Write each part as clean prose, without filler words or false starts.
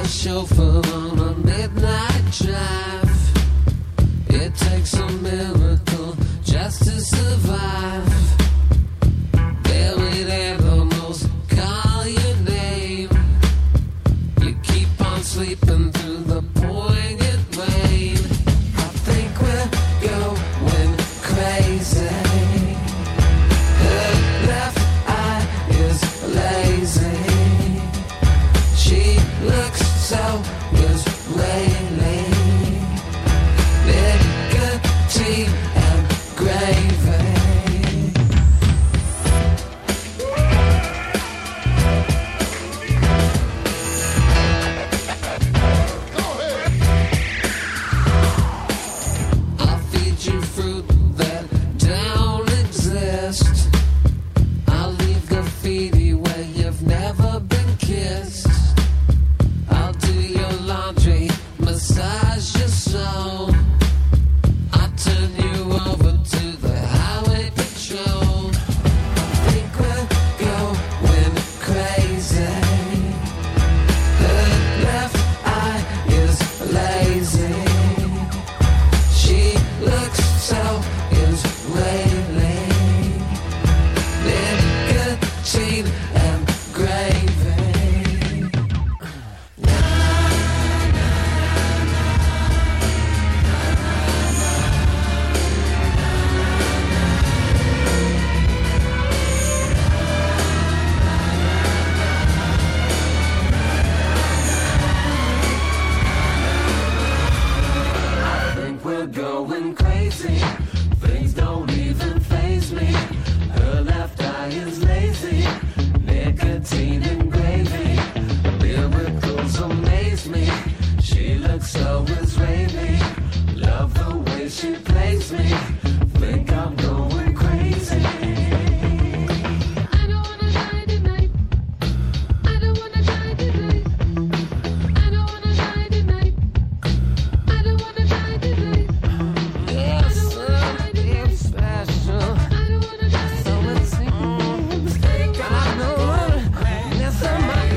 chauffeur on a midnight drive. It takes a miracle just to survive. Buried animals call your name. You keep on sleeping through the pouring rain. I think we're going crazy. Her left eye is lazy. She looks so Israeli. Nicotine and gravy. I'll feed you fruit that don't exist. I'll leave graffiti where you've never been kissed. I'll do your laundry, massage your soul. I'll turn you over to the highway patrol. I think we're going crazy. Her left eye is lazy. She looks so Israeli. Nicotine and gravy. I think we're going crazy. Things don't even faze me. Her left eye is lazy. Nicotine and gravy. Miracles amaze me. She looks so Israeli. Love the way she plays me. Think I'm going crazy. I don't wanna die tonight. I don't wanna die tonight. I don't wanna die tonight. I don't wanna die tonight. Yes, it's special. I don't wanna die So it seems. I know there's somebody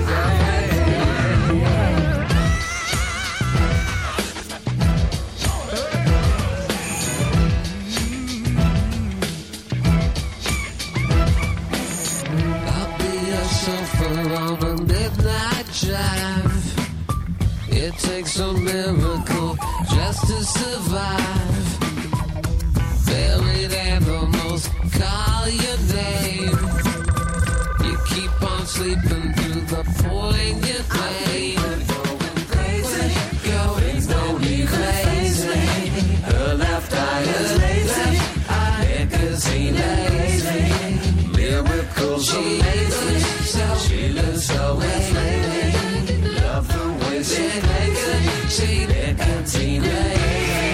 I'll be a chauffeur on a midnight drive. It takes a miracle just to survive. Buried animals call your name. You keep on sleeping through the pouring rain. Going crazy, going slowly crazy. Her left eye is lazy. Nicotine lazy. Miracles amazing. She looks so Israeli. Love the way she plays it. She nicotine lazy.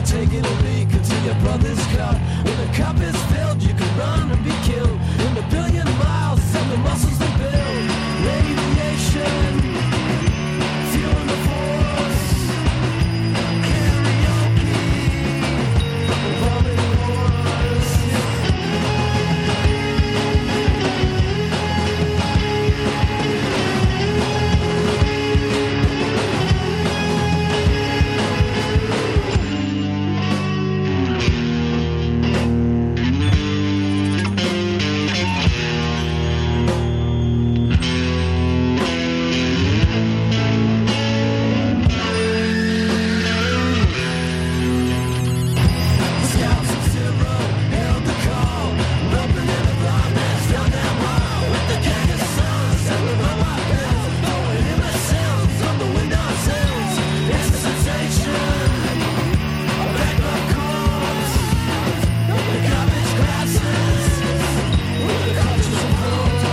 taking a leak into your brother's cup. When the cup is filled, you can run and be killed. In a billion miles, and the muscles that build. Radiation, fueling the force. Karaoke, bombing wars. Scouts of zero hailed the call. Bumping in the darkness down that wall. With the gang of sons and the robot bells. Blowing in the sounds of the window sills. It's a sensation. A backup calls. The garbage glasses. With the cultures of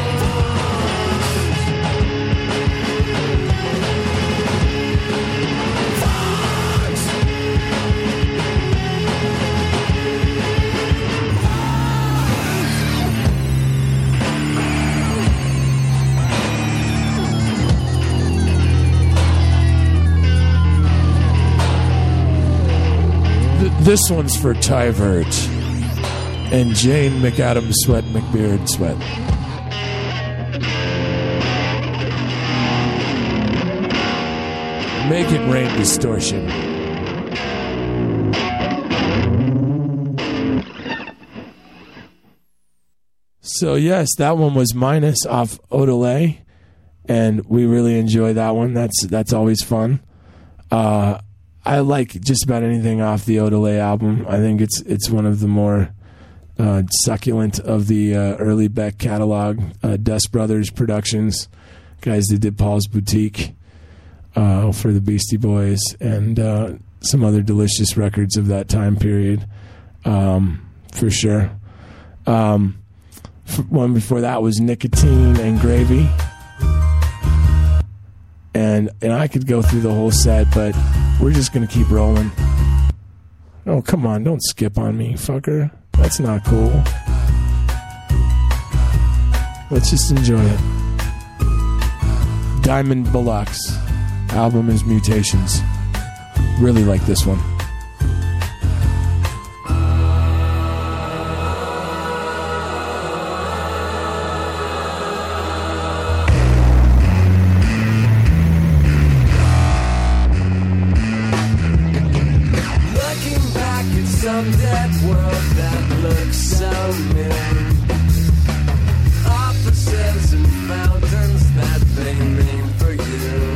This one's for Tyvert and Jane McAdams Sweat McBeard Sweat. Make it rain distortion. So yes, that one was Minus off Odelay, and we really enjoy that one. That's always fun. I like just about anything off the Odelay album. I think it's one of the more succulent of the early Beck catalog. Dust Brothers Productions, guys that did Paul's Boutique for the Beastie Boys, and some other delicious records of that time period, for sure. One before that was Nicotine and Gravy. And I could go through the whole set, but we're just going to keep rolling. Oh, come on. Don't skip on me, fucker. That's not cool. Let's just enjoy it. Diamond Bullocks. Album is Mutations. Really like this one. looking back at some dead world that looks so new. Offices and fountains that they name for you.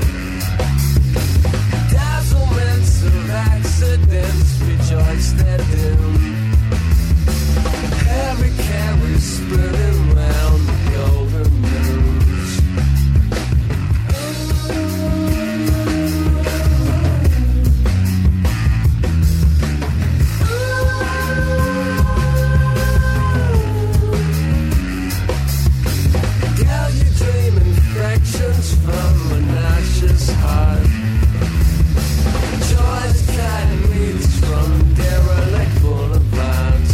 Dazzlements of accidents rejoice their doom. Heavy carries spinning round the golden news. Girl, you dream infections from an anxious heart. Joy's kind leads from derelict boulevards.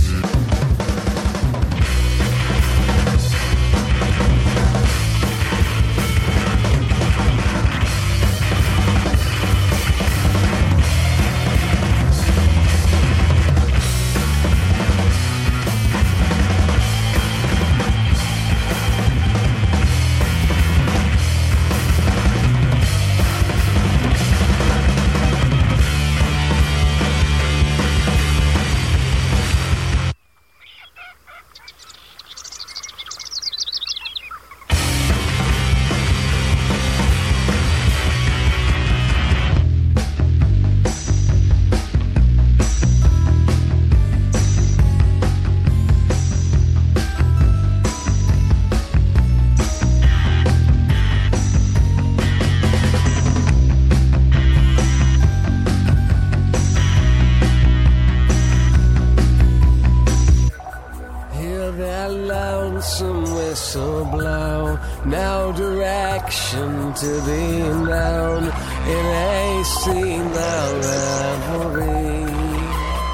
Hear that lonesome whistle blow. No direction to be known. In a scene of revelry.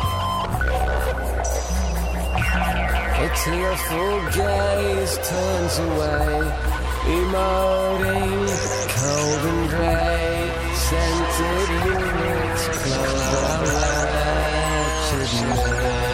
tearful gaze turns away, emoting cold and grey, scented units close our wretched way.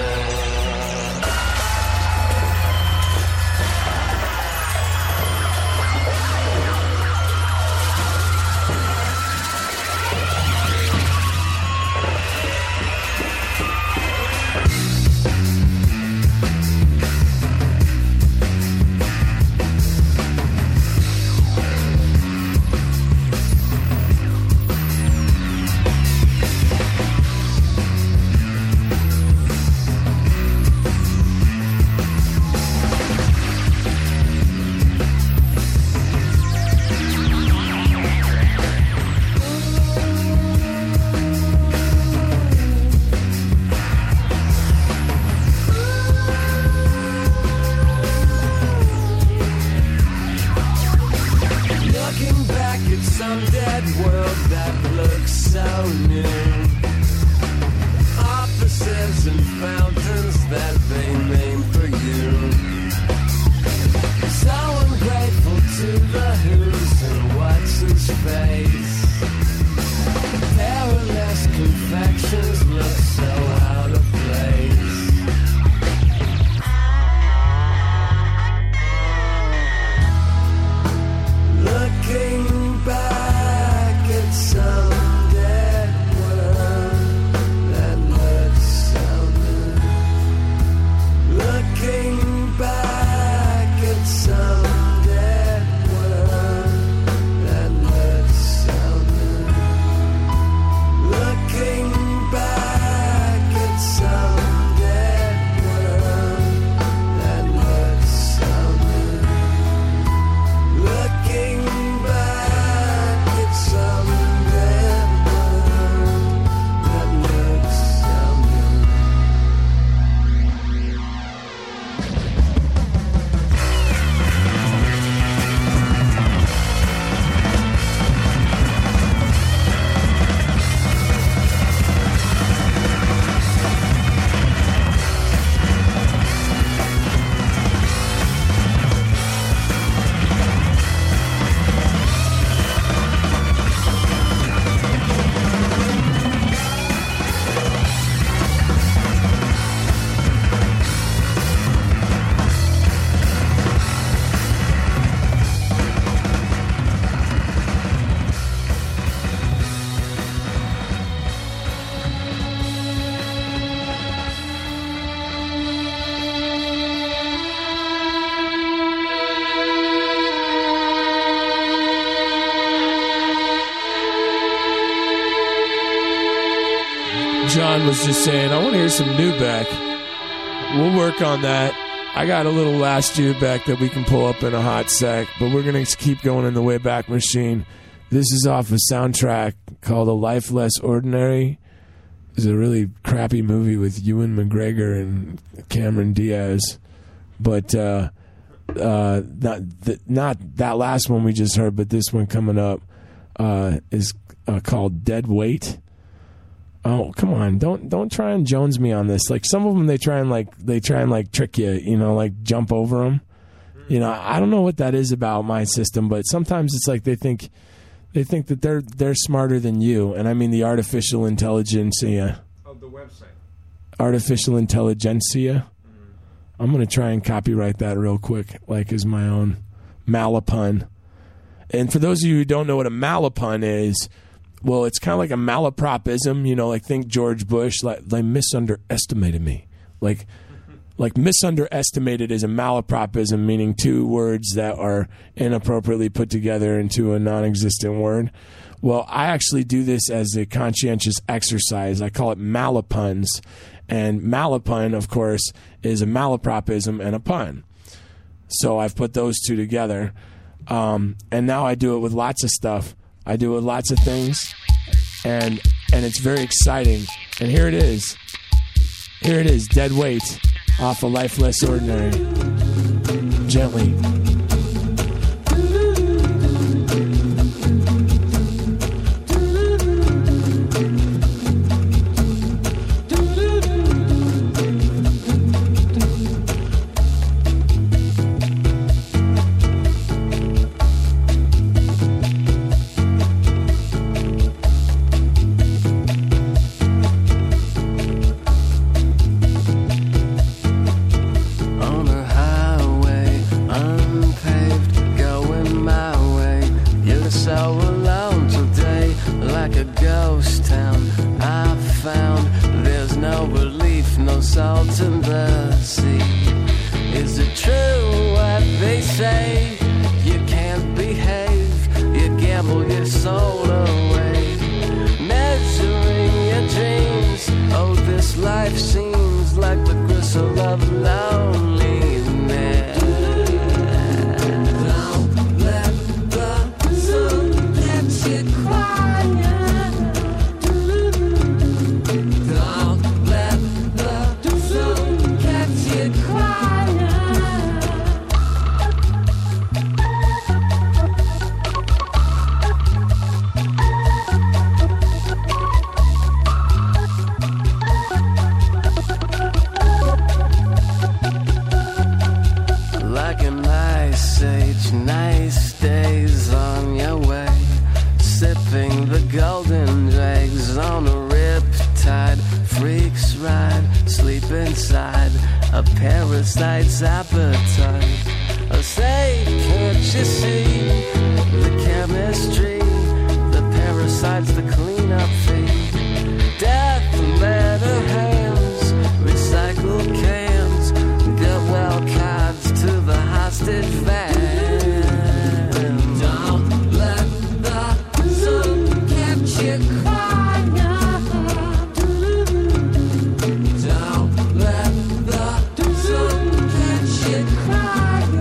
John was just saying, I want to hear some new Beck. We'll work on that. I got a little last year Beck that we can pull up in a hot sec, but we're going to keep going in the Wayback Machine. This is off a soundtrack called A Life Less Ordinary. It's a really crappy movie with Ewan McGregor and Cameron Diaz. But not that last one we just heard, but this one coming up is called Dead Weight. Oh, come on. Don't try and Jones me on this. Like some of them they try and trick you, like jump over them. I don't know what that is about my system, but sometimes it's like they think that they're smarter than you, and I mean the artificial intelligentsia. Oh, the website. Artificial intelligentsia. Mm-hmm. I'm going to try and copyright that real quick, like as my own malapun. And for those of you who don't know what a malapun is, well, it's kind of like a malapropism, like think George Bush, like they misunderestimated me. Like misunderestimated is a malapropism, meaning two words that are inappropriately put together into a non-existent word. Well, I actually do this as a conscientious exercise. I call it malapuns. And malapun, of course, is a malapropism and a pun. So I've put those two together. And now I do it with lots of stuff. I do it with lots of things. And it's very exciting. And here it is. Here it is, Dead Weight. Off A Life Less Ordinary. Gently. salt in the sea. Is it true what they say? You can't behave, you gamble your soul away, measuring your dreams. Oh, this life seems like the gristle of loneliness. Don't let the sun get you crying. Don't let the sun get you crying. Like an ice age, nice days on your way, sipping the golden dregs on a riptide. Freaks ride, sleep inside a parasite's appetite. Oh, say, can't you see the chemistry? The parasite's the cleanup fee. Death letter hands, recycle cans, get well cards to the hostage van. Don't let the sun catch you crying. Don't let the sun catch you crying.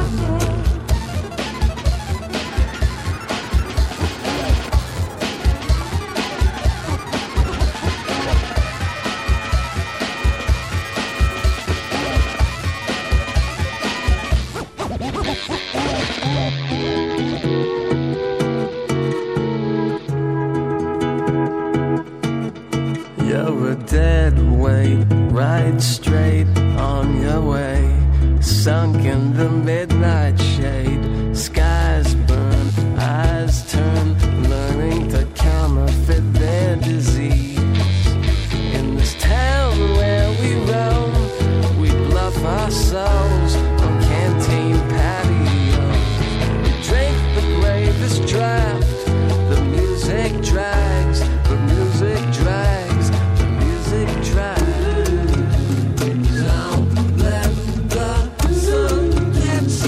You're a dead weight, right straight on your way, sunk in the midnight shade. Skies burn, eyes turn, learning to counterfeit their disease. In this town where we roam, we bluff our souls on canteen patios. We drink the gravest draft, the music drags, the music drags, the music drags. Don't let the sun catch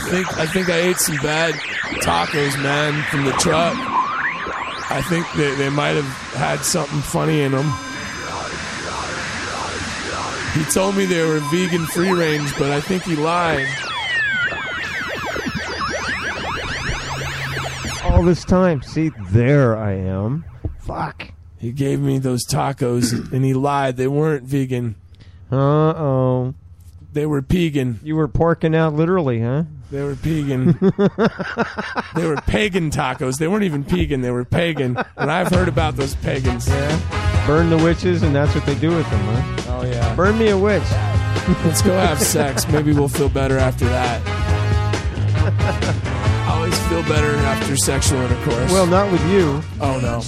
think I ate some bad tacos, man, from the truck. I think they might have had something funny in them. He told me they were vegan free range, but I think he lied. All this time. See, there I am. Fuck. He gave me those tacos, and he lied. They weren't vegan. Uh-oh. They were pagan. You were porking out literally, huh? They were pagan. They were pagan tacos. They weren't even pagan. They were pagan. And I've heard about those pagans. Yeah. Burn the witches, and that's what they do with them, huh? Oh, yeah. Burn me a witch. Let's go have sex. Maybe we'll feel better after that. I always feel better after sexual intercourse. Well, not with you. Oh, no.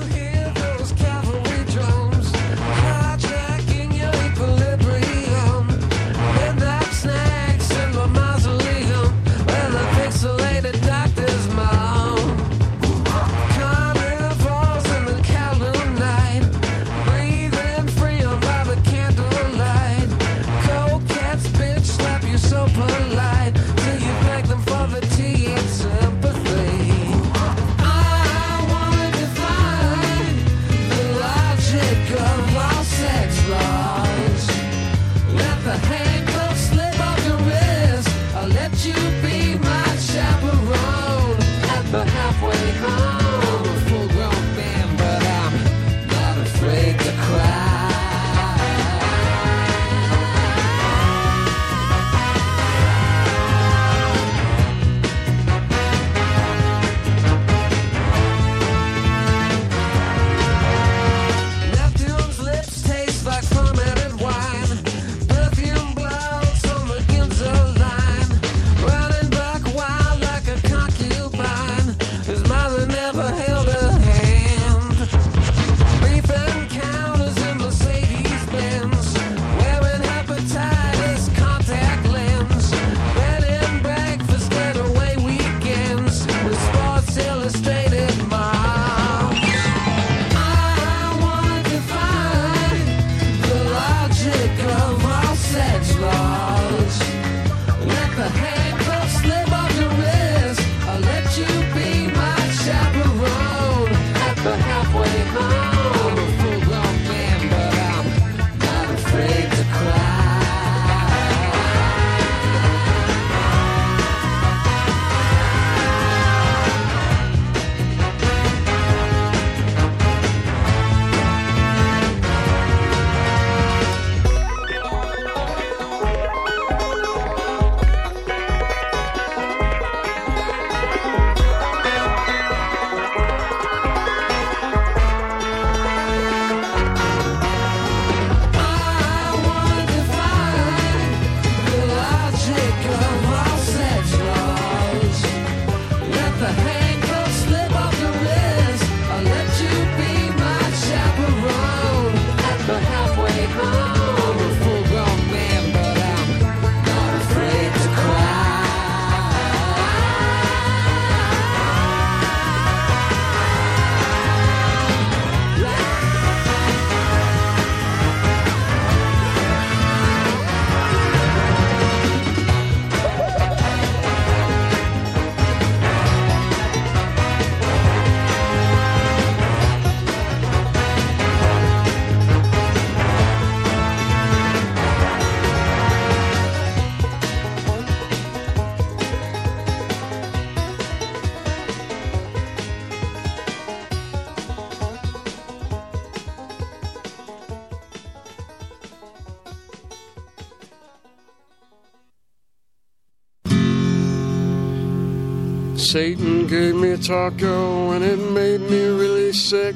Satan gave me a taco and it made me really sick.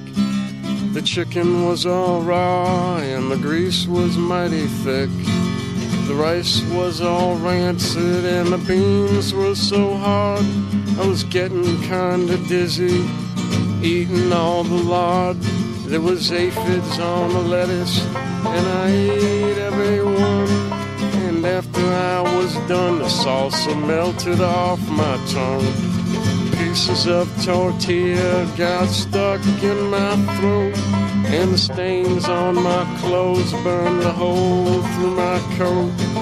The chicken was all raw and the grease was mighty thick. The rice was all rancid and the beans were so hard. I was getting kinda dizzy, eating all the lard. There was aphids on the lettuce and I ate every one. And after I was done, the salsa melted off my tongue. Pieces of tortilla got stuck in my throat, and the stains on my clothes burned a hole through my coat.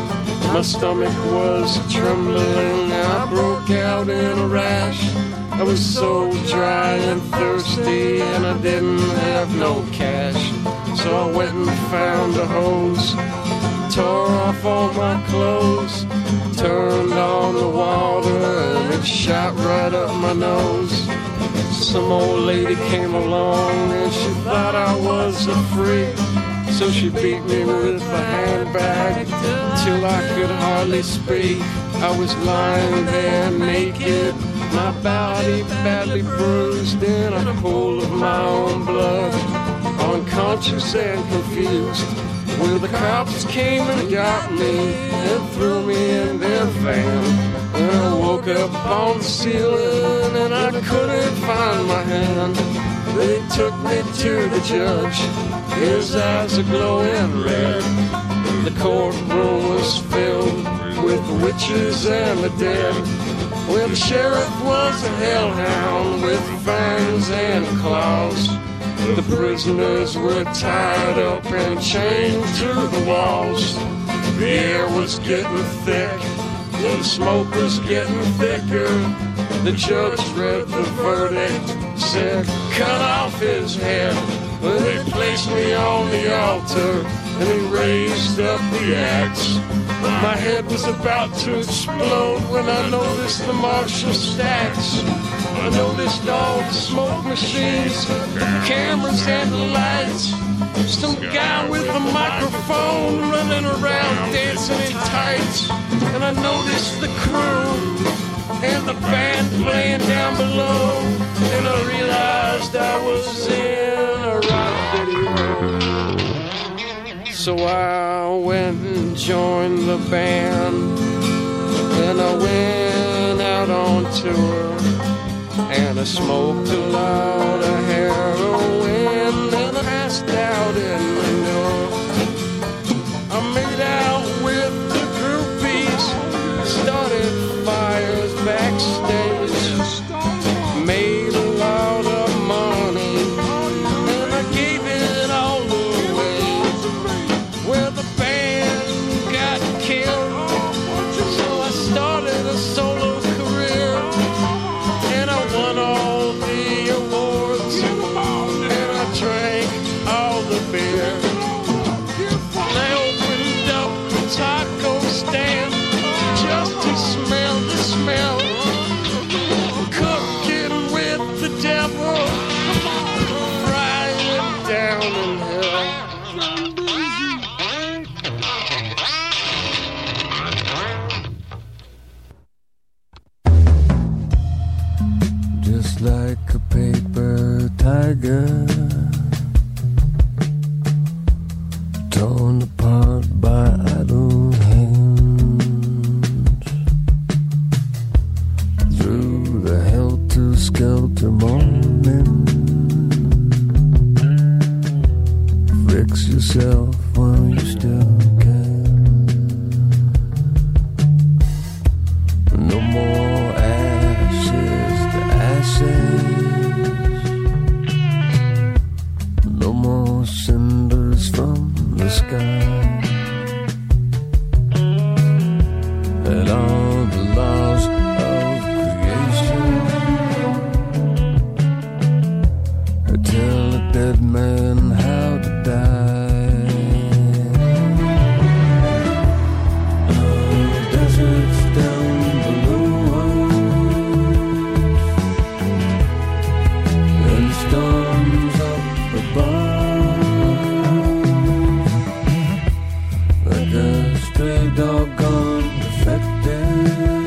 My stomach was trembling, I broke out in a rash. I was so dry and thirsty, and I didn't have no cash. So I went and found a hose, tore off all my clothes, turned on the water, and it shot right up my nose. Some old lady came along, and she thought I was a freak. So she beat me with a handbag till I could hardly speak. I was lying there naked, my body badly bruised in a pool of my own blood, unconscious and confused. Well, the cops came and got me and threw me in their van. And I woke up on the ceiling and I couldn't find my hand. They took me to the judge, his eyes are glowing red. The courtroom was filled with witches and the dead. Well, the sheriff was a hellhound with fangs and claws. The prisoners were tied up and chained to the walls. The air was getting thick, the smoke was getting thicker. The judge read the verdict, said, cut off his head. Well, they placed me on the altar and he raised up the axe. My head was about to explode when I noticed the Marshall stacks. I noticed all the smoke machines, cameras and the lights. Some guy with a microphone running around dancing in tights. And I noticed the crew and the band playing down below. And I realized I was in a rock video. So I went and joined the band, and I went out on tour, and I smoked a lot of heroin, and I passed out in manure. I made out with the groupies, started fires backstage, made a lot of money, and I gave it all away. Well, the band got killed, so I started a solo career, and I won all the awards, and I drank all the beer. And I opened up a taco stand just to smell the smell, cooking with the devil, frying down in hell. Just like a paper tiger, torn apart by idle hands, through the helter-skelter morning. Fix yourself while you still can. No more ashes to ashes, no more cinders from the sky, and all the laws of creation tell a dead man how to die. Deserts down below and storms up above, like a stray dog gone defective,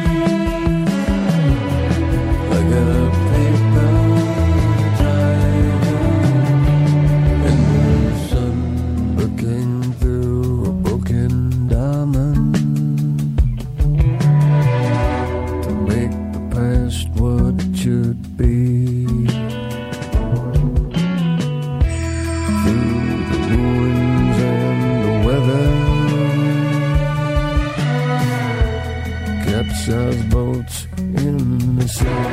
like a paper tiger in the sun, looking through a broken diamond to make the past what it should be. Through the ruins and the weather, capsized boats in the sea.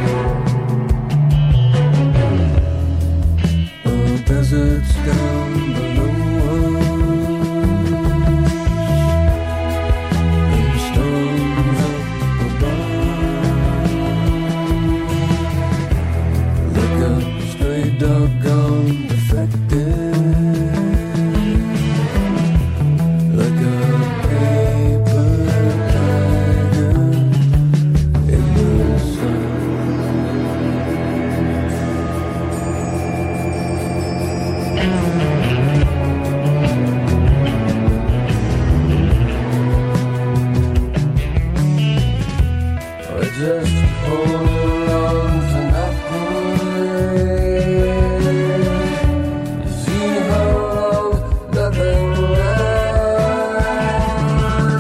Deserts down below us just hold on to nothing. You see how long nothing lasts.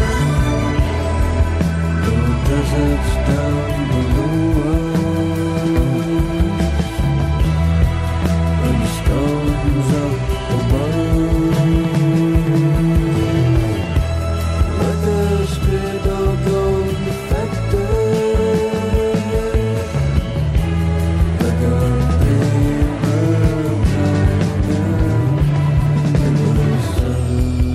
The desert's down below us, and the storms up above. Let the spirit of God affect us. Like a paper cloud in the sun.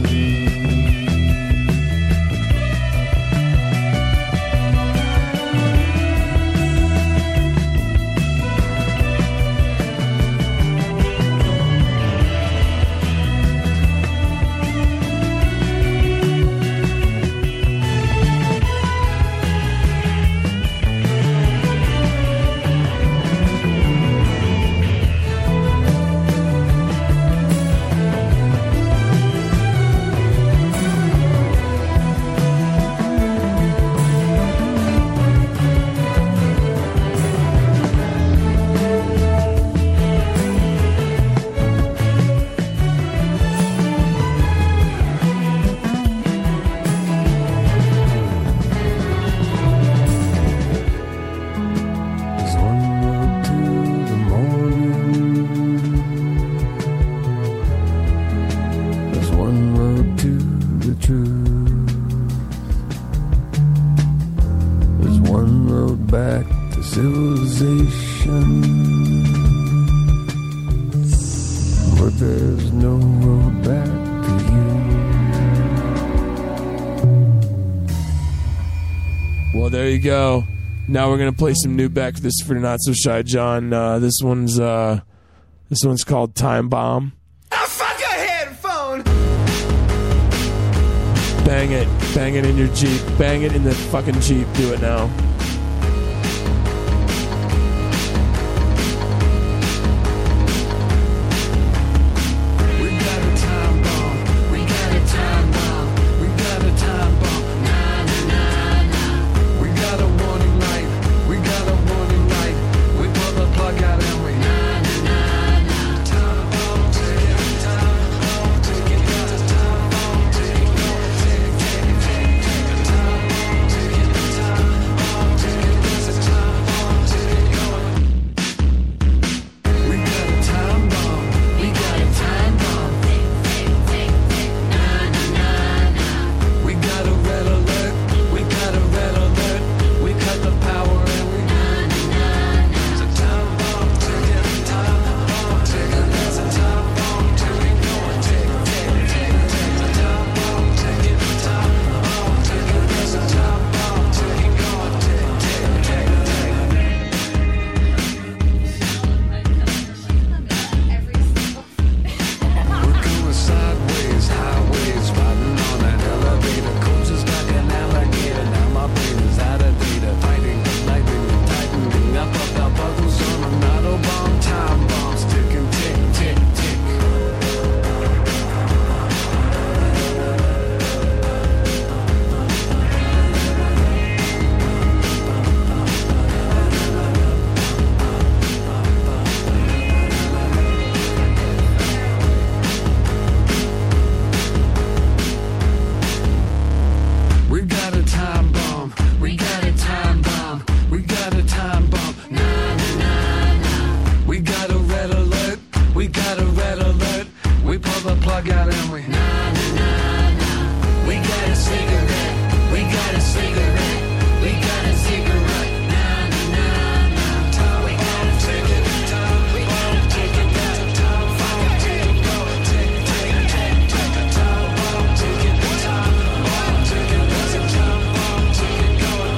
There's one road to the morning. There's one road to the truth. There's one road back to civilization. But there's no road back to you. Well, there you go. Now we're gonna play some new Beck. This is for Not So Shy John. This one's called Time Bomb. Oh, fuck a headphone! Bang it in your Jeep, bang it in the fucking Jeep. Do it now. We got a time bomb. We got a time bomb. We got a time bomb. Nah, nah, nah, nah. We got a warning light. We got a warning light. We pull the plug out and we nah, nah, nah, nah. Time bomb ticking, time bomb ticking, got a time bomb ticking, tick, tick, tick, tick. A time bomb ticking, there's a time bomb ticking going. We got a time bomb. We got a time bomb. We got a red alert. We got a red alert. We cut the power and we It's a time bomb ticking, time bomb ticking. There's a time bomb ticking going. Tick, tick, tick, tick. A time bomb ticking, time bomb ticking. There's a time bomb ticking going. Tick, tick, tick, tick. We're going sideways, highways, riding on an elevator. Coach is like an alligator. Now my brain is out of data. Fighting the lightning, the tightening up of the puzzles on an autobomb. Time bombs ticking, tick, tick, tick. We got a time bomb. We got a time bomb. We got a time bomb. Nah, nah, nah, nah. We got a red alert. We got a red alert. We pull the plug out and we nah, nah, nah, nah. We got a cigarette. We got a cigarette. We got a cigarette. Nah, nah, nah, nah. Time bomb ticking. Time bomb ticking. Got a time bomb ticking. Going tick, tick, tick, tick. A time bomb ticking. Time bomb ticking. There's a time bomb ticking going.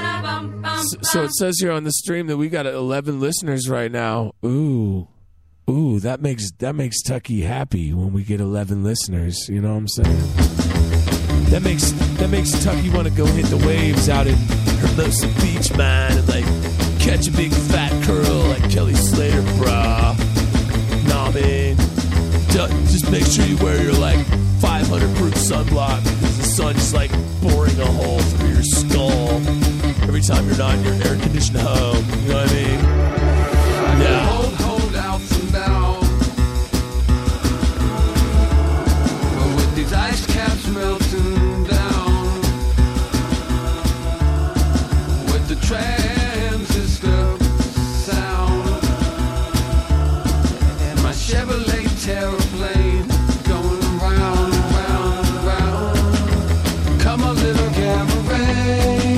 So it says here on the stream that we got 11 listeners right now. Ooh. Ooh, that makes Tucky happy when we get 11 listeners. You know what I'm saying? That makes Tucky want to go hit the waves out in Hermosa Beach, man, and like catch a big fat curl like Kelly Slater, brah. Nah, man. Just make sure you wear your like 500 proof sunblock because the sun's like boring a hole through your skull every time you're not in your air conditioned home. You know what I mean? Yeah. Hold out for now. But with these ice caps melting down, with the transistor sound, and my Chevrolet Terraplane going round and round and round. Come a little gamma ray,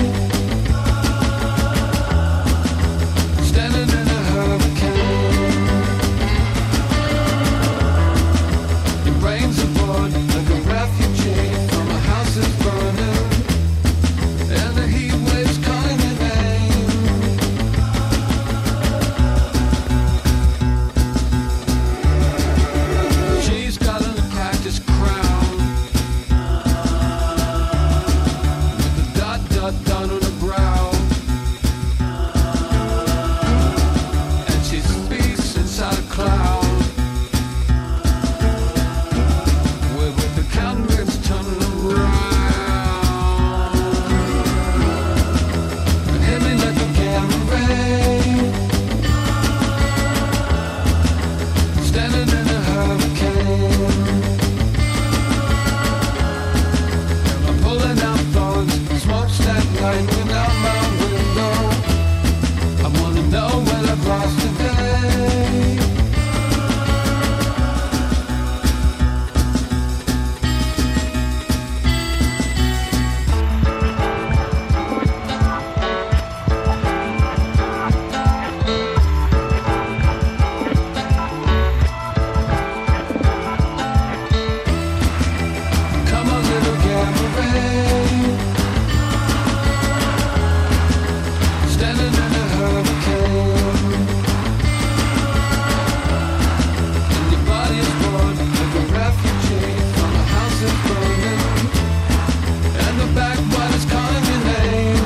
standing in a hurricane. Your brains are bored like a refugee from a house that's burning, and the heat waves calling your name. She's got a cactus crown with the dot done on her brow, and she speaks inside a cloud with the countenance turning around. Hit me like a gamma ray, standing in a hurricane. I'm pulling out thorns, smokestack lightning out my window. I wanna know what I've lost today. Come a little gamma ray, standing in a hurricane. And your body is born like a refugee from a house that's burning, and the back white is calling your name.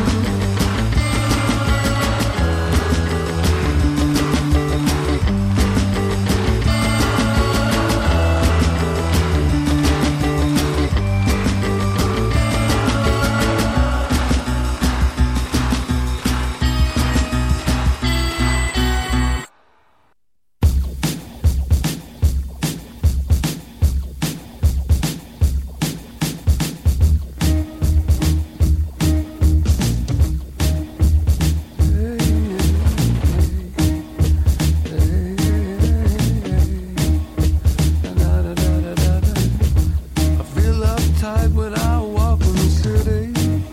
I feel uptight when I walk in the city.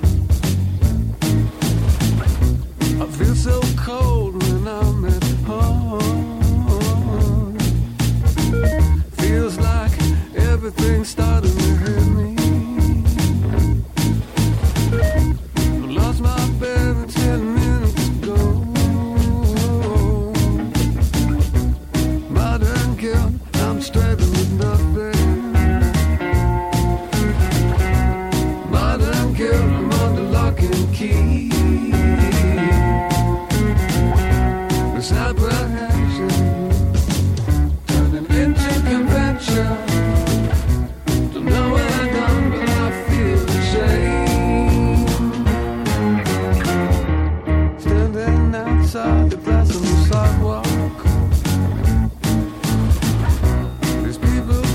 I feel so cold when I'm at home. Feels like everything's starting to hit me. I lost my parents 10 minutes ago. Modern guilt, I'm struggling with nothing. Modern guilt, I'm under lock and key. This apprehension turning into convention. Don't know what I've done, but I feel ashamed. Standing outside the glass on the sidewalk. These people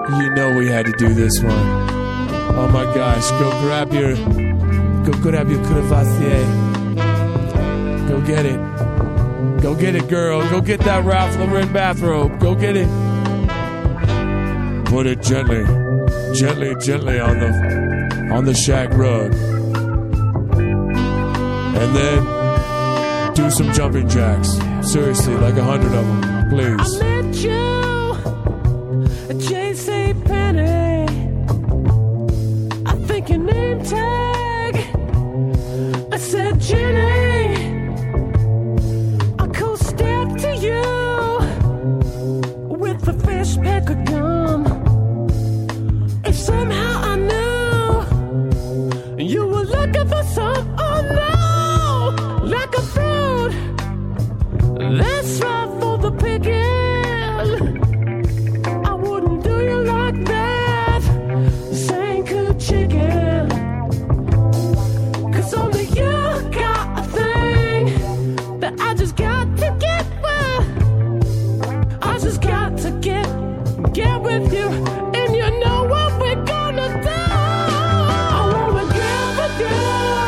You know we had to do this one. Oh my gosh, go grab your crevassier. Go get it. Go get it, girl. Go get that Ralph Lauren bathrobe. Go get it. Put it gently on the shag rug. And then do some jumping jacks. Seriously, like 100 of them, please. I met you, J.C. Penney. I think your name tag. I said Jenny. I could step to you with a fish pack of gum. If somehow I knew you were looking for some, oh no, like a fruit that's right for the picking. I wouldn't do you like that, same good chicken. 'Cause only you got a thing that I just got to get with. I just got to get with you, and you know what we're gonna do. I wanna get with you.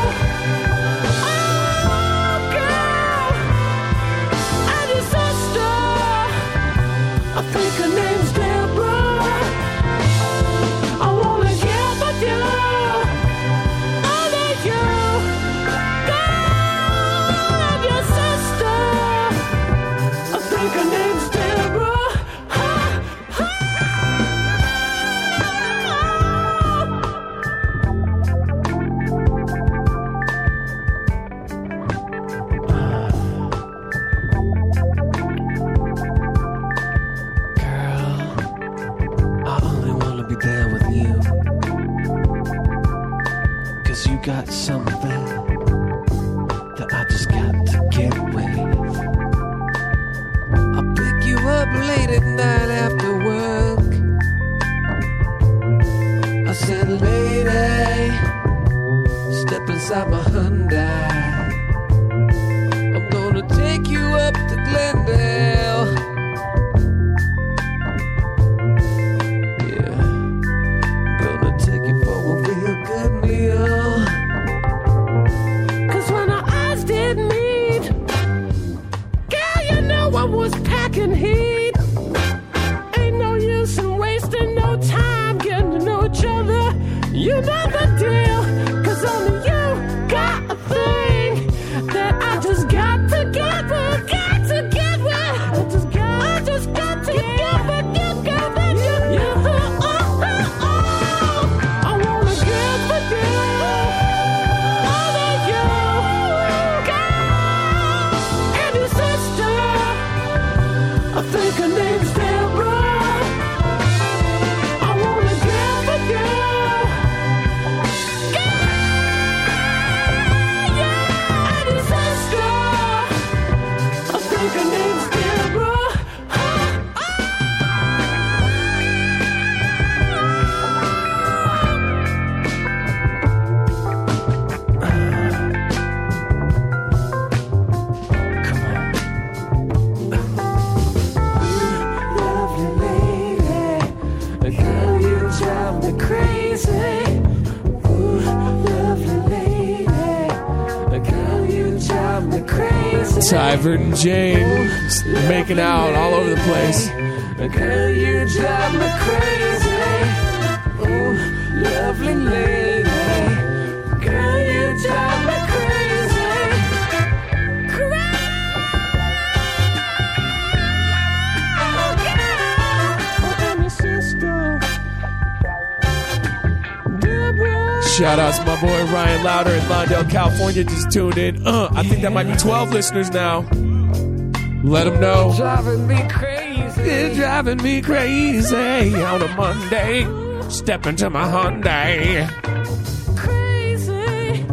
Oh, girl, and your sister. I think her name's Deborah. I wanna get with you. Only you, girl, and your sister. I think her name's Deborah. I only wanna be there with you, 'cause you got something that I just got to get with. I'll pick you up late at night after work. I said, lady, step inside my Hyundai. I'm gonna take you up to Glendale. Yeah, gonna take you for a real good meal. 'Cause when our eyes did meet, girl, you know I was packing heat. Ain't no use in wasting no time getting to know each other. You know the deal. 'Cause only you got a thing that I just got to get with. Got to get with. I just got to get with you. Got with you. Yeah. I wanna get with you. Only you, girl, and your sister. I think her name's Deborah. I wanna get with you. Yeah, and your sister. I think her name's Deborah. Lovely lady, girl, you drive me crazy. Ooh, lovely lady, girl, you drive me crazy. Tyvert and Jane making out all over the place. Girl, you drive me crazy. Ooh, lovely lady. Girl, you drive me crazy. And your sister, Deborah. Shout out to my boy Ryan Louder in Lawndale, California, just tuned in. I think that might be 12 listeners now. Let them know. Driving me crazy. It's driving me crazy on a Monday. Step into my Hyundai. Crazy.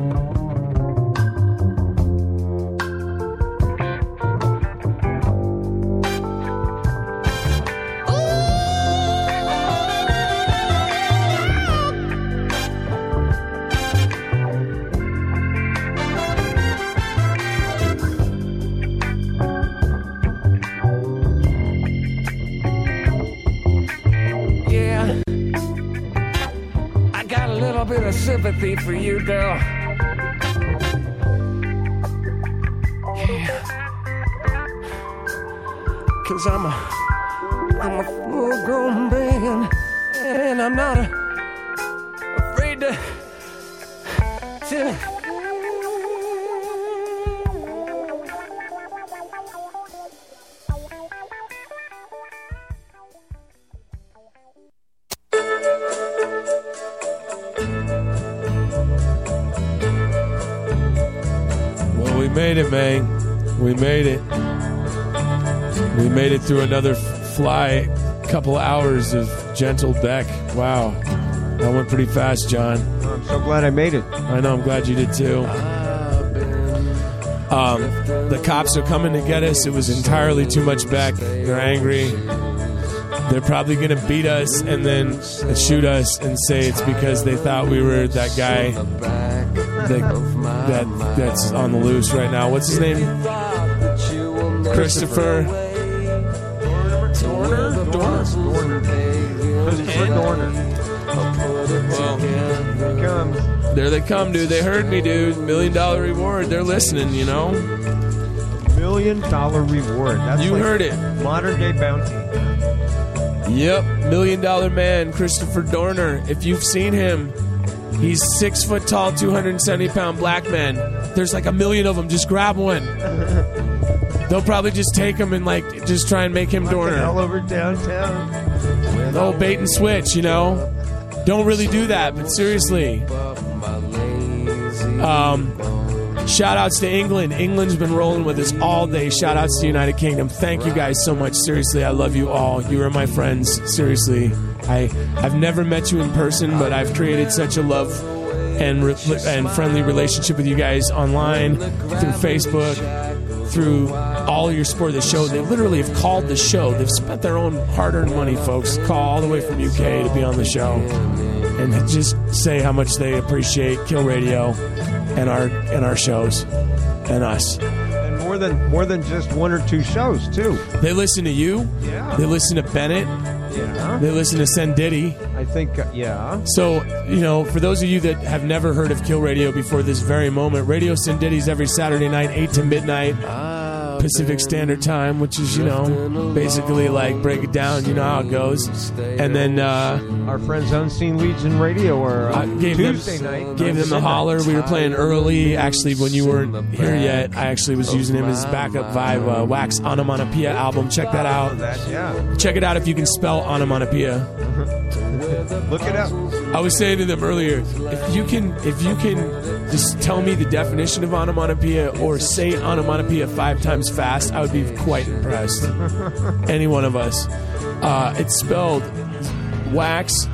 Yeah. sympathy for you, girl. Yeah. 'Cause I'm a full-grown man, and I'm not afraid to Well, we made it, man. We made it. We made it through another fly. Couple hours of gentle Beck. Wow. That went pretty fast, John. I'm so glad I made it. I know, I'm glad you did too. The cops are coming to get us. It was entirely too much Beck. They're angry. They're probably going to beat us and then shoot us and say it's because they thought we were that guy that's on the loose right now. What's his name? Christopher Dorner. Well, Here he comes. there they come, dude. They heard me, dude. $1 million reward. They're listening, you know? $1 million reward. That's You like heard it. Modern day bounty. Yep, $1 million man, Christopher Dorner. If you've seen him, he's 6 foot tall, 270-pound black man. There's like 1 million of them. Just grab one. They'll probably just take him and like just try and make him Dorner. All over downtown. Oh, bait and switch, you know. Don't really do that, but seriously. Shout outs to England. England's been rolling with us all day. Shout outs to the United Kingdom. Thank you guys so much. Seriously, I love you all. You are my friends. Seriously. I've never met you in person, but I've created such a love and friendly relationship with you guys online, through Facebook, through all your support of the show. They literally have called the show. They've spent their own hard-earned money, folks. Call all the way from UK to be on the show and just say how much they appreciate Kill Radio and our shows and us. And more than just one or two shows too. They listen to you. Yeah. They listen to Bennett. Yeah. They listen to Sendiddy. I think yeah. So, you know, for those of you that have never heard of Kill Radio before this very moment, Radio Sendiddy's every Saturday night, 8 to midnight. Pacific Standard Time, which is, you know, basically like break it down, you know how it goes. And then Our friends Unseen Legion Radio are Tuesday night. Gave them the holler. We were playing early. Actually, when you weren't here yet, I actually was using him as backup vibe. Wax Onomatopoeia album. Check that out. Yeah. Check it out if you can spell onomatopoeia. Look it up. I was saying to them earlier, if you can just tell me the definition of onomatopoeia or say onomatopoeia 5 times fast, I would be quite impressed. Any one of us. It's spelled wax,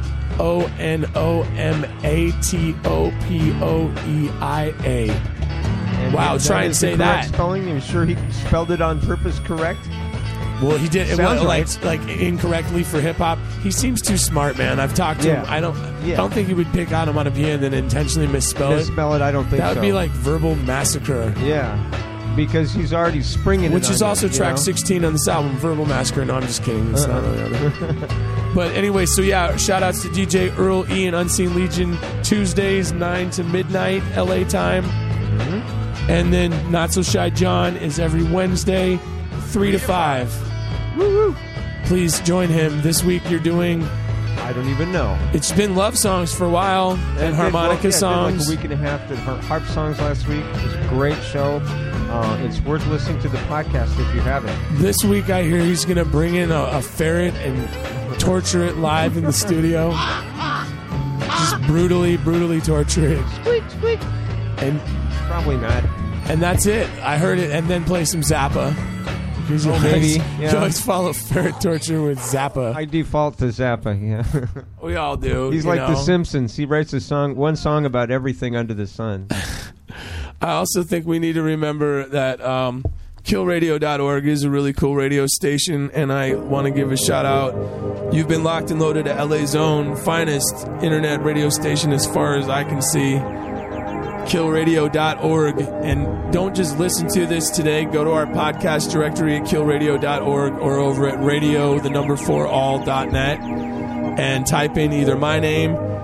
onomatopoeia. Wow, try and say that. Spelling. Are you sure he spelled it on purpose correct? Well, he did. Sounds Like incorrectly for hip hop. He seems too smart, man. I've talked to him. I don't think he would pick onomatopoeia and then intentionally misspell it. Misspell it, I don't think so. That would be like verbal massacre. Yeah, because he's already springing Which it is on also you, track you know? 16 on this album, Verbal Massacre. No, I'm just kidding. It's not on the other. But anyway, so yeah, shout outs to DJ Earl E and Unseen Legion, Tuesdays, 9 to midnight, LA time. Mm-hmm. And then Not So Shy John is every Wednesday, 3 to 5. Woo-woo. Please join him. This week you're doing... I don't even know. It's been love songs for a while and harmonica songs. Like a week and a half. Did harp songs last week. It was a great show. It's worth listening to the podcast if you haven't. This week I hear he's going to bring in a ferret and torture it live in the studio. Just brutally torture it. Squeak, squeak. And probably not. And that's it. I heard it, and then play some Zappa. Because you always follow ferret torture with Zappa. I default to Zappa, yeah. We all do. He's like The Simpsons. He writes one song about everything under the sun. I also think we need to remember that killradio.org is a really cool radio station, and I want to give a shout out. You've been locked and loaded to LA's own finest internet radio station as far as I can see. Killradio.org. And don't just listen to this today. Go to our podcast directory at killradio.org or over at radio4all.net and type in either my name,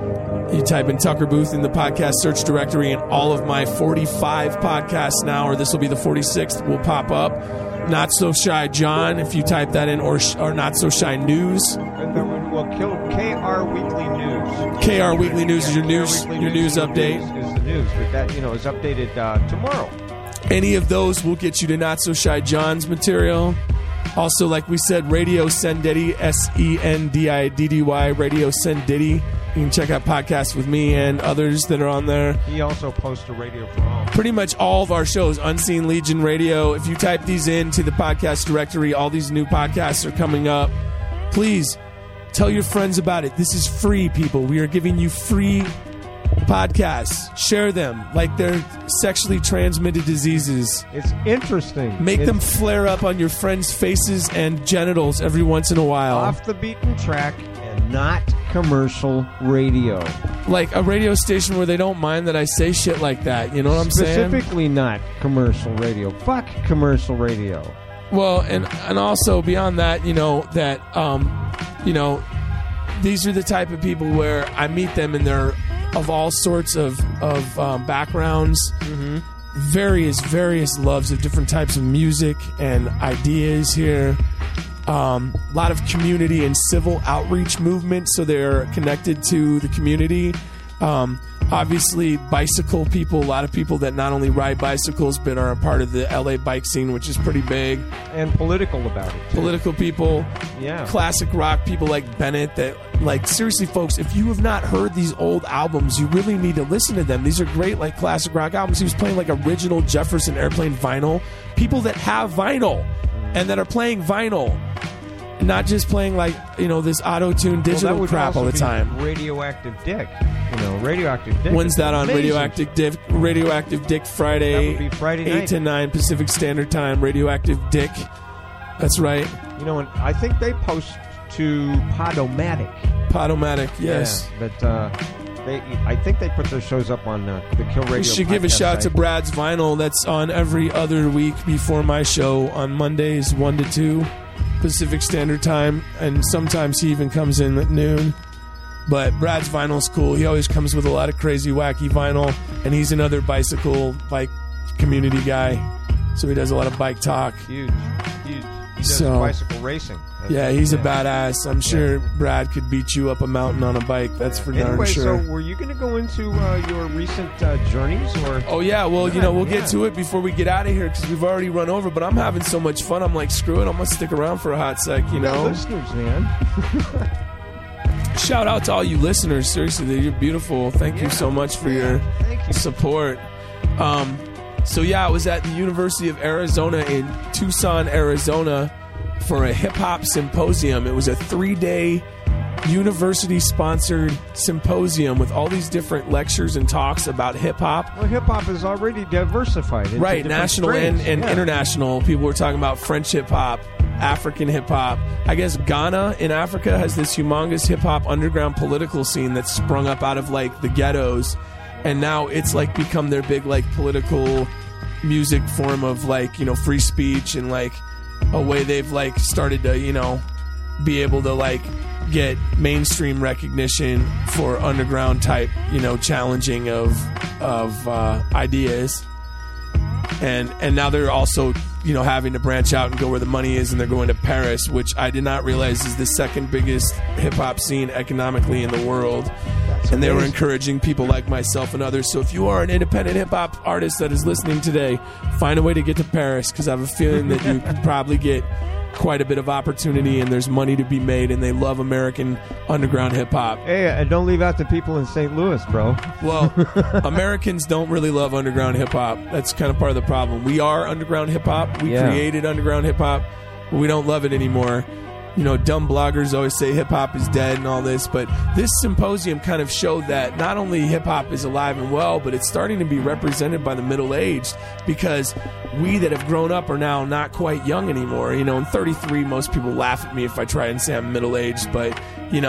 You type in Tucker Booth in the podcast search directory, and all of my 45 podcasts now, or this will be the 46th, will pop up. Not So Shy John, if you type that in, or Not So Shy News. And then we'll kill KR Weekly News. KR Weekly News is your news update. Is the news, but that is updated tomorrow. Any of those will get you to Not So Shy John's material. Also, like we said, Radio Sendiddy, Sendiddy, Radio Sendiddy. You can check out podcasts with me and others that are on there. He also posts a Radio for All. Pretty much all of our shows, Unseen Legion Radio. If you type these into the podcast directory, all these new podcasts are coming up. Please tell your friends about it. This is free, people. We are giving you free podcasts. Share them like they're sexually transmitted diseases. It's interesting. Make them flare up on your friends' faces and genitals every once in a while. Off the beaten track and not commercial radio. Like a radio station where they don't mind that I say shit like that. You know what I'm saying? Specifically not commercial radio. Fuck commercial radio. Well, and also beyond that, these are the type of people where I meet them and they're of all sorts of backgrounds, various loves of different types of music and ideas here. A lot of community and civil outreach movement, so they're connected to the community. Obviously, bicycle people, a lot of people that not only ride bicycles but are a part of the LA bike scene, which is pretty big. And political about it, too. Political people. Yeah. Classic rock people like Bennett that, like, seriously, folks, if you have not heard these old albums, you really need to listen to them. These are great, like, classic rock albums. He was playing, like, original Jefferson Airplane vinyl. People that have vinyl and that are playing vinyl. Not just playing like, this auto-tune digital crap all the time. Radioactive Dick. Radioactive Dick. When's that on? Radioactive Dick Friday. That would be Friday night. 8 to 9 Pacific Standard Time. Radioactive Dick. That's right. And I think they post to Podomatic. Podomatic, yes. Yeah, but I think they put their shows up on the Kill Radio. We should give a shout to Brad's Vinyl. That's on every other week before my show on Mondays, 1 to 2 Pacific Standard Time, and sometimes he even comes in at noon. But Brad's Vinyl's cool. He always comes with a lot of crazy, wacky vinyl, and he's another bike community guy, so he does a lot of bike talk. Huge. He does bicycle racing. He's a badass. I'm sure Brad could beat you up a mountain on a bike. That's for darn sure. So were you going to go into your recent journeys? Or? Oh, yeah. Well, we'll get to it before we get out of here because we've already run over. But I'm having so much fun. I'm like, screw it. I'm going to stick around for a hot sec, listeners, man. Shout out to all you listeners. Seriously, you're beautiful. Thank you so much for your support. I was at the University of Arizona in Tucson, Arizona for a hip-hop symposium. It was a 3-day university-sponsored symposium with all these different lectures and talks about hip-hop. Well, hip-hop is already diversified. Right, national and international. People were talking about French hip-hop, African hip-hop. I guess Ghana in Africa has this humongous hip-hop underground political scene that's sprung up out of, like, the ghettos. And now it's, like, become their big, like, political music form of, like, free speech and, like, a way they've like started to be able to like get mainstream recognition for underground type challenging of ideas, and now they're also having to branch out and go where the money is, and they're going to Paris, which I did not realize is the second biggest hip hop scene economically in the world. And they were encouraging people like myself and others. So if you are an independent hip-hop artist that is listening today, find a way to get to Paris, because I have a feeling that you could probably get quite a bit of opportunity, and there's money to be made, and they love American underground hip-hop. Hey, and don't leave out the people in St. Louis, bro. Well, Americans don't really love underground hip-hop. That's kind of part of the problem. We are underground hip-hop. We created underground hip-hop, but we don't love it anymore. Dumb bloggers always say hip-hop is dead and all this, but this symposium kind of showed that not only hip-hop is alive and well, but it's starting to be represented by the middle-aged, because we that have grown up are now not quite young anymore. I'm 33. Most people laugh at me if I try and say I'm middle-aged, but,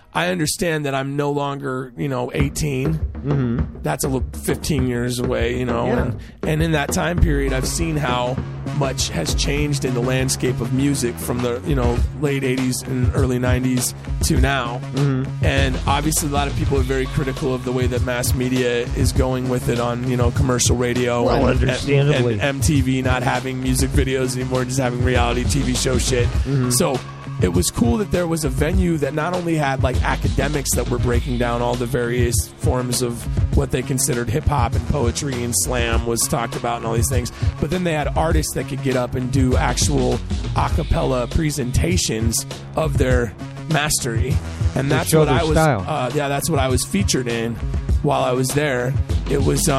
I understand that I'm no longer, 18. Mm-hmm. That's 15 years away, and in that time period, I've seen how much has changed in the landscape of music from the, late 80s and early 90s to now. Mm-hmm. And obviously a lot of people are very critical of the way that mass media is going with it on, commercial radio. Well, understandably. And MTV not having music videos anymore, just having reality TV show shit. Mm-hmm. So it was cool that there was a venue that not only had like academics that were breaking down all the various forms of what they considered hip hop and poetry and slam was talked about and all these things, but then they had artists that could get up and do actual a cappella presentations of their mastery, and that's what I was. That's what I was featured in while I was there. It was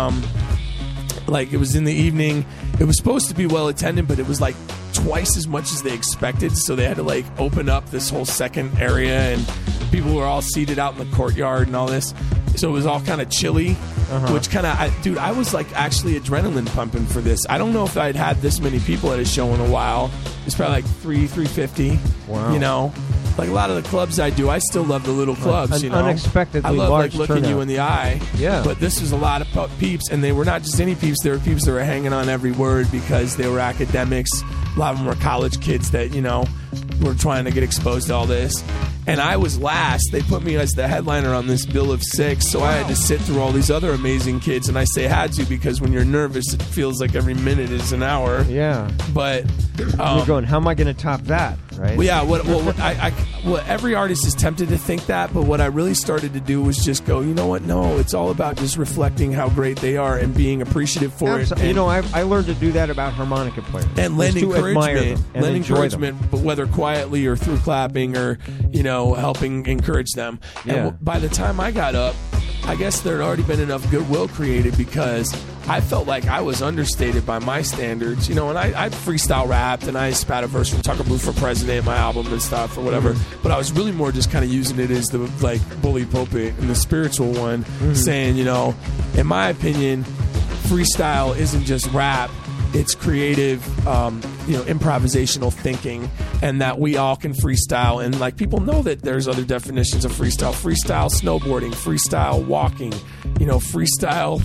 it was in the evening. It was supposed to be well attended, but it was like twice as much as they expected, so they had to open up this whole second area, and people were all seated out in the courtyard and all this, so it was all kind of chilly. Which kind of, I was actually adrenaline pumping for this. I don't know if I'd had this many people at a show in a while. It's probably 350. Wow. Like a lot of the clubs I do, I still love the little clubs. Unexpectedly I love large looking turnout. you in the eye. Yeah. But this was a lot of peeps, and they were not just any peeps. They were peeps that were hanging on every word because they were academics. A lot of them were college kids that were trying to get exposed to all this. And I was last. They put me as the headliner on this bill of 6, so I had to sit through all these other amazing kids. And I say had to because when you're nervous, it feels like every minute is an hour. Yeah. But you're going, how am I going to top that? Right? Well, yeah. Well, every artist is tempted to think that, but what I really started to do was just go, you know what? No, it's all about just reflecting how great they are and being appreciative for it. And, I learned to do that about harmonica players and lend encouragement. But whether quietly or through clapping or helping encourage them. Yeah. And by the time I got up, I guess there had already been enough goodwill created because I felt like I was understated by my standards, and I freestyle rapped and I spat a verse from Tucker Booth for President, my album and stuff or whatever. Mm-hmm. But I was really more just kind of using it as the bully pulpit and the spiritual one, saying, in my opinion, freestyle isn't just rap. It's creative, improvisational thinking, and that we all can freestyle. And people know that there's other definitions of freestyle: freestyle snowboarding, freestyle walking, freestyle,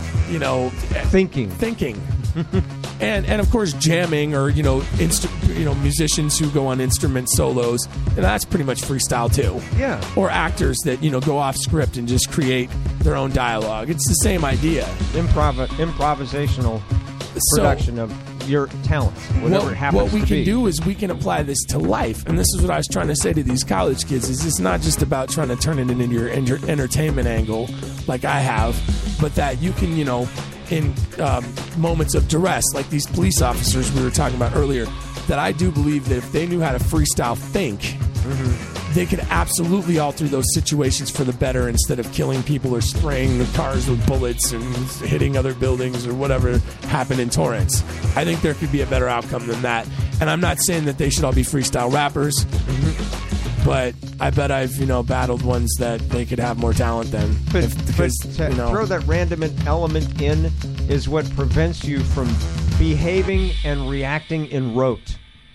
thinking, and of course jamming or musicians who go on instrument solos, and that's pretty much freestyle too. Yeah. Or actors that go off script and just create their own dialogue. It's the same idea. Improvisational production of your talents, whatever it happens to be. What we can do is we can apply this to life, and this is what I was trying to say to these college kids, is it's not just about trying to turn it into your entertainment angle like I have, but that you can, in moments of duress, like these police officers we were talking about earlier, that I do believe that if they knew how to freestyle think, they could absolutely alter those situations for the better instead of killing people or spraying the cars with bullets and hitting other buildings or whatever happened in Torrance. I think there could be a better outcome than that. And I'm not saying that they should all be freestyle rappers, but I bet I've, battled ones that they could have more talent than. But throw that random element in is what prevents you from behaving and reacting in rote.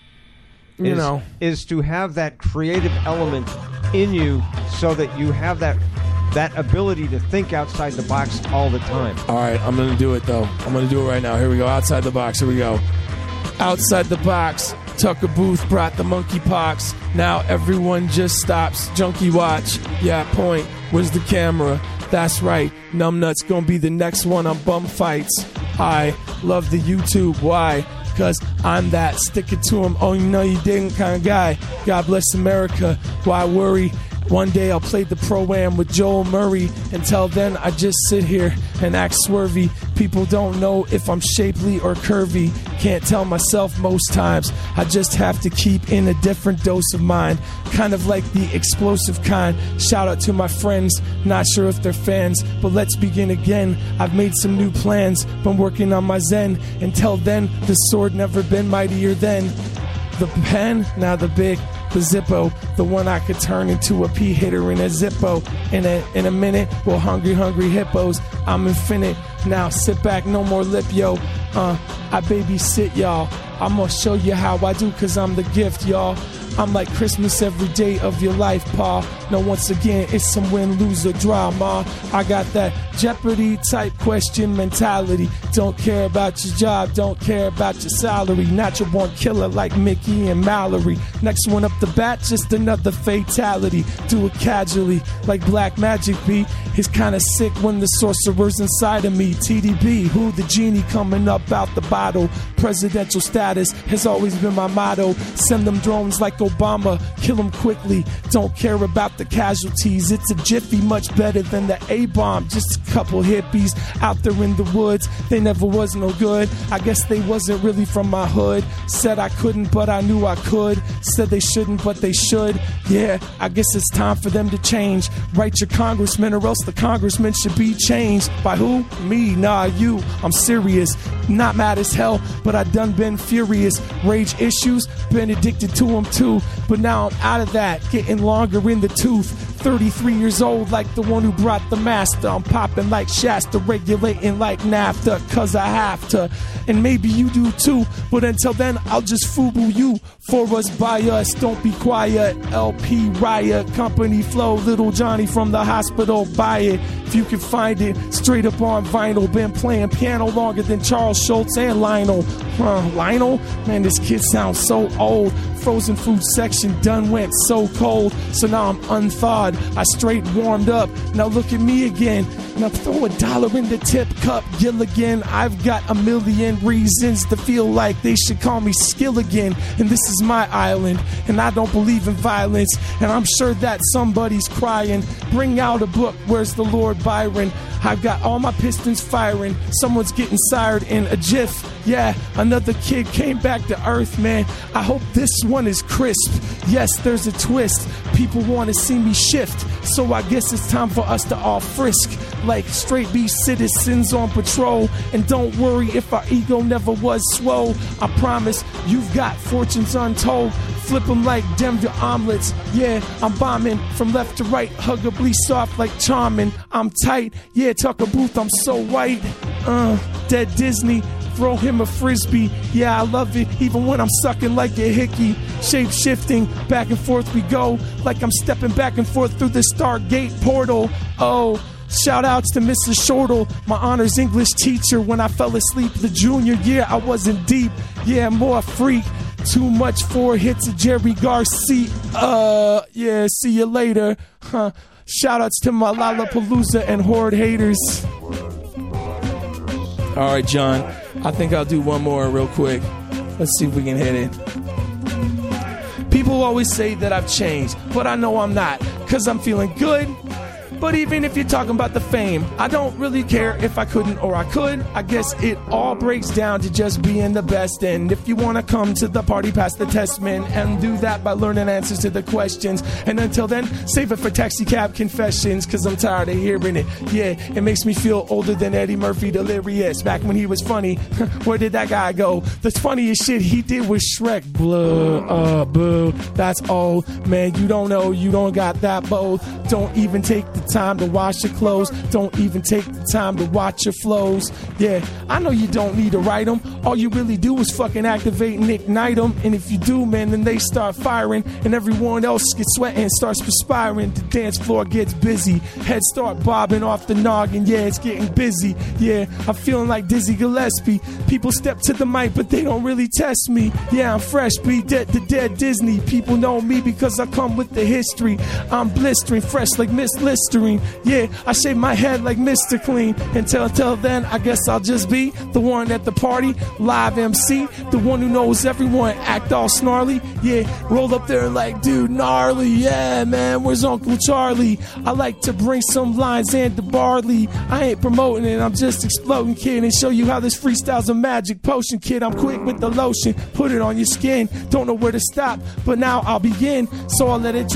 Is to have that creative element in you so that you have that ability to think outside the box all the time. All right, I'm going to do it, though. I'm going to do it right now. Here we go. Outside the box. Here we go. Outside the box. Tucker Booth brought the monkeypox. Now everyone just stops. Junkie watch. Yeah, point. Where's the camera? That's right. Numbnuts going to be the next one on Bum Fights. I love the YouTube. Why? Because I'm that stick it to him, oh, you didn't kind of guy. God bless America. Why worry? One day I'll play the Pro-Am with Joel Murray. Until then, I just sit here and act swervy. People don't know if I'm shapely or curvy. Can't tell myself most times. I just have to keep in a different dose of mind. Kind of like the explosive kind. Shout out to my friends. Not sure if they're fans, but let's begin again. I've made some new plans. Been working on my zen. Until then, the sword never been mightier than the pen, now the big, the Zippo, the one I could turn into a pea hitter in a Zippo. In a minute, well, hungry hippos, I'm infinite. Now sit back, no more lip, yo. I babysit y'all. I'm gonna show you how I do, cause I'm the gift, y'all. I'm like Christmas every day of your life, pa. Now once again, it's some win, lose, or draw, ma. I got that Jeopardy type question mentality. Don't care about your job, don't care about your salary. Natural born killer like Mickey and Mallory. Next one up the bat, just another fatality. Do it casually like black magic be. It's kinda sick when the sorcerer's inside of me. TDB, who the genie coming up out the bottle. Presidential status has always been my motto. Send them drones like Obama, kill them quickly. Don't care about the casualties. It's a jiffy, much better than the A-bomb. Just a couple hippies out there in the woods. They never was no good. I guess they wasn't really from my hood. Said I couldn't, but I knew I could. Said they shouldn't, but they should. Yeah, I guess it's time for them to change. Write your congressman or else the congressman should be changed. By who? Me, nah, you. I'm serious. Not mad as hell, but I done been furious. Rage issues, been addicted to them too. But now I'm out of that, getting longer in the tooth. 33 years old, like the one who brought the master. I'm popping like Shasta, regulating like NAFTA, cause I have to. And maybe you do too, but until then, I'll just FUBU you. For us, by us, don't be quiet. LP Riot, Company Flow, Little Johnny from the hospital, buy it. If you can find it, straight up on vinyl. Been playing piano longer than Charles Schultz and Lionel. Lionel? Man, this kid sounds so old. Frozen food section done went so cold. So now I'm unthawed. I straight warmed up. Now look at me again. Now throw $1 in the tip cup, Gilligan. I've got a million reasons to feel like they should call me Skilligan. And this is my island, and I don't believe in violence. And I'm sure that somebody's crying. Bring out a book, where's the Lord Byron? I've got all my pistons firing. Someone's getting sired in a jiff. Yeah, another kid came back to earth, man. I hope this one is crisp. Yes, there's a twist. People want to see me shift. So I guess it's time for us to all frisk like straight B citizens on patrol. And don't worry if our ego never was swole. I promise you've got fortunes untold. Flip them like Denver omelets. Yeah, I'm bombing from left to right, huggably soft like charming. I'm tight, yeah, Tucker Booth, I'm so white. Dead Disney, throw him a frisbee. Yeah, I love it, even when I'm sucking like a hickey. Shape shifting, back and forth we go, like I'm stepping back and forth through the Stargate portal. Oh, shout outs to Mrs. Shortle, my honors English teacher. When I fell asleep the junior year, I wasn't deep. Yeah, more freak. Too much 4 hits of Jerry Garcia. Yeah, see you later. Shout outs to my Lollapalooza and Horde haters. All right, John. I think I'll do one more real quick. Let's see if we can hit it. People always say that I've changed, but I know I'm not, cause I'm feeling good. But even if you're talking about the fame, I don't really care if I couldn't or I could. I guess it all breaks down to just being the best. And if you want to come to the party, pass the test, man, and do that by learning answers to the questions. And until then, save it for taxi cab confessions, cause I'm tired of hearing it. Yeah, it makes me feel older than Eddie Murphy Delirious. Back when he was funny, where did that guy go? The funniest shit he did was Shrek. Boo, that's old. Man, you don't know, you don't got that bold. Don't even take the time to wash your clothes. Don't even take the time to watch your flows. Yeah, I know you don't need to write them. All you really do is fucking activate and ignite them. And if you do, man, then they start firing. And everyone else gets sweating and starts perspiring. The dance floor gets busy. Heads start bobbing off the noggin. Yeah, it's getting busy. Yeah, I'm feeling like Dizzy Gillespie. People step to the mic, but they don't really test me. Yeah, I'm fresh, beat the dead Disney. People know me because I come with the history. I'm blistering, fresh like Miss Listerine. Yeah, I shave my head like Mr. Clean. Until then, I guess I'll just be the one at the party, live MC, the one who knows everyone, act all snarly. Yeah, roll up there like, dude, gnarly. Yeah, man, where's Uncle Charlie? I like to bring some lines and the barley. I ain't promoting it, I'm just exploding, kid, and show you how this freestyle's a magic potion, kid. I'm quick with the lotion, put it on your skin. Don't know where to stop, but now I'll begin, so I'll let it drop.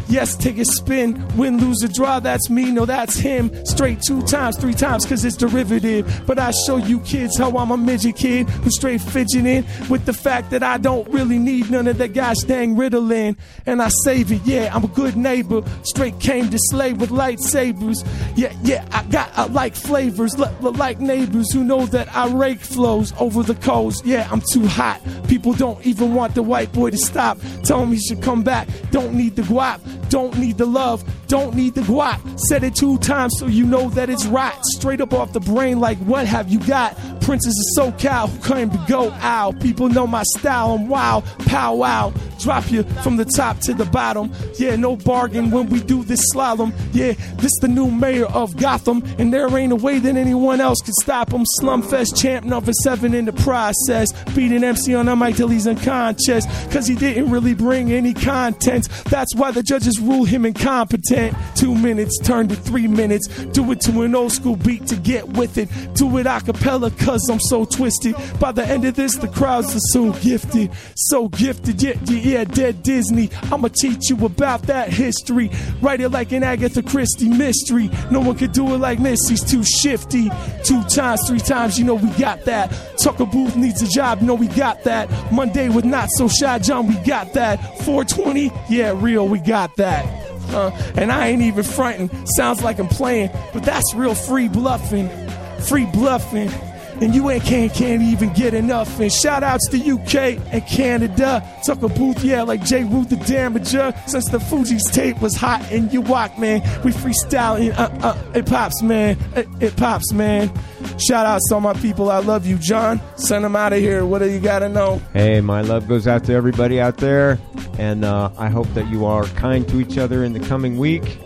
Yes, take a spin. Win, lose, or draw, that's me. No, that's him. Straight 2 times, 3 times, cause it's derivative. But I show you kids how I'm a midget kid who's straight fidgeting with the fact that I don't really need none of that gosh dang Ritalin. And I save it, yeah, I'm a good neighbor. Straight came to slay with lightsabers. Yeah, I like flavors, like neighbors who know that I rake flows over the coast. Yeah, I'm too hot. People don't even want the white boy to stop. Tell him he should come back. Don't need the guap, don't need the love, don't need the guap. Said it 2 times so you know that it's right. Straight up off the brain, like what have you got? Princess of SoCal who claim to go out. People know my style, I'm wild, pow wow. Drop you from the top to the bottom. Yeah, no bargain when we do this slalom. Yeah, this the new mayor of Gotham, and there ain't a way that anyone else can stop him. Slumfest champ number 7 in the process. Beating MC on the mic till he's unconscious, cause he didn't really bring any content. That's why the judges rule him incompetent. 2 minutes turned to 3 minutes. Do it to an old school beat to get with it. Do it a cappella cause I'm so twisted. By the end of this, the crowds are so gifted. So gifted, yeah, dead Disney. I'ma teach you about that history. Write it like an Agatha Christie mystery. No one could do it like this, he's too shifty. 2 times, 3 times, you know we got that. Tucker Booth needs a job, you know we got that. Monday with Not So Shy John, we got that. 420, yeah, real, we got that. And I ain't even fronting, sounds like I'm playing, but that's real free bluffing. Free bluffing. And you can't even get enough. And shout outs to UK and Canada. Tucker Booth, yeah, like J. Root the Damager. Since the Fuji's tape was hot in your walk, man. We freestyling, it pops, man. It pops, man. Shout outs to all my people. I love you, John. Send them out of here. What do you got to know? Hey, my love goes out to everybody out there. And I hope that you are kind to each other in the coming week.